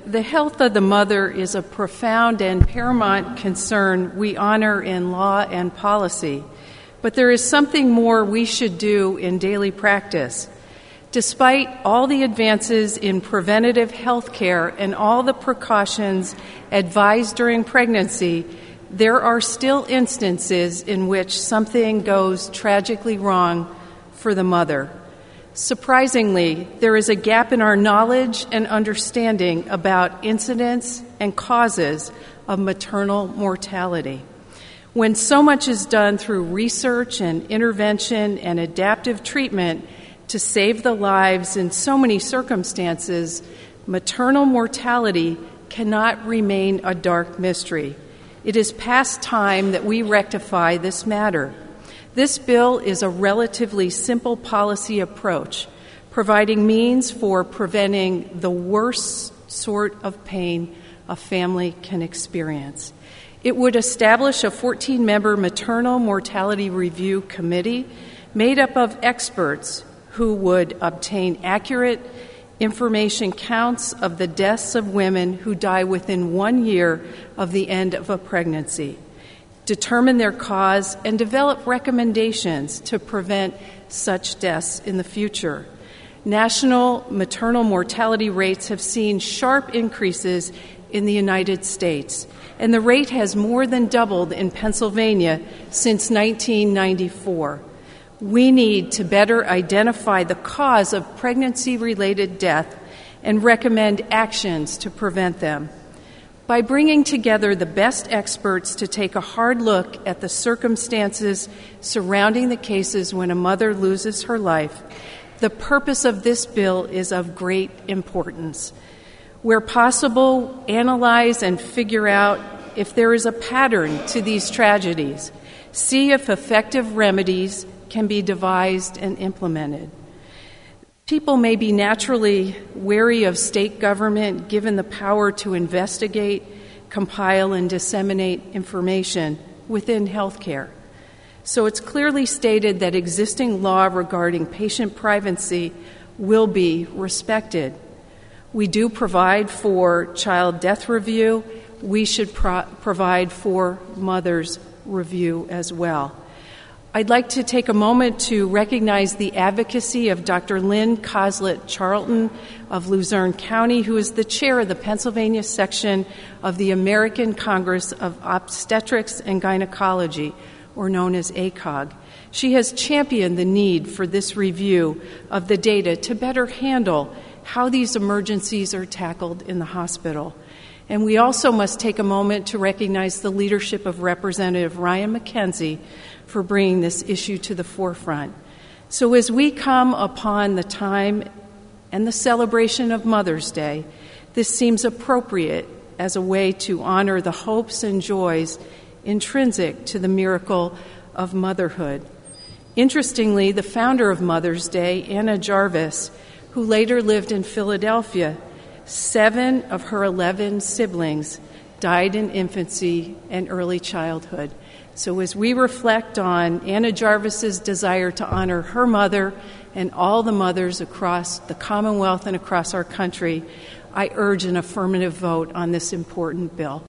The health of the mother is a profound and paramount concern we honor in law and policy, but there is something more we should do in daily practice. Despite all the advances in preventative health care and all the precautions advised during pregnancy, there are still instances in which something goes tragically wrong for the mother. Surprisingly, there is a gap in our knowledge and understanding about incidents and causes of maternal mortality. When so much is done through research and intervention and adaptive treatment to save the lives in so many circumstances, maternal mortality cannot remain a dark mystery. It is past time that we rectify this matter. This bill is a relatively simple policy approach, providing means for preventing the worst sort of pain a family can experience. It would establish a 14-member maternal mortality review committee made up of experts who would obtain accurate information counts of the deaths of women who die within 1 year of the end of a pregnancy, determine their cause, and develop recommendations to prevent such deaths in the future. National maternal mortality rates have seen sharp increases in the United States, and the rate has more than doubled in Pennsylvania since 1994. We need to better identify the cause of pregnancy-related death and recommend actions to prevent them. By bringing together the best experts to take a hard look at the circumstances surrounding the cases when a mother loses her life, the purpose of this bill is of great importance. Where possible, analyze and figure out if there is a pattern to these tragedies. See if effective remedies can be devised and implemented. People may be naturally wary of state government given the power to investigate, compile, and disseminate information within healthcare. So it's clearly stated that existing law regarding patient privacy will be respected. We do provide for child death review. We should provide for mother's review as well. I'd like to take a moment to recognize the advocacy of Dr. Lynn Coslett Charlton of Luzerne County, who is the chair of the Pennsylvania section of the American Congress of Obstetrics and Gynecology, or known as ACOG. She has championed the need for this review of the data to better handle how these emergencies are tackled in the hospital. And we also must take a moment to recognize the leadership of Representative Ryan McKenzie for bringing this issue to the forefront. So as we come upon the time and the celebration of Mother's Day, this seems appropriate as a way to honor the hopes and joys intrinsic to the miracle of motherhood. Interestingly, the founder of Mother's Day, Anna Jarvis, who later lived in Philadelphia, 7 of her 11 siblings died in infancy and early childhood. So as we reflect on Anna Jarvis's desire to honor her mother and all the mothers across the Commonwealth and across our country, I urge an affirmative vote on this important bill.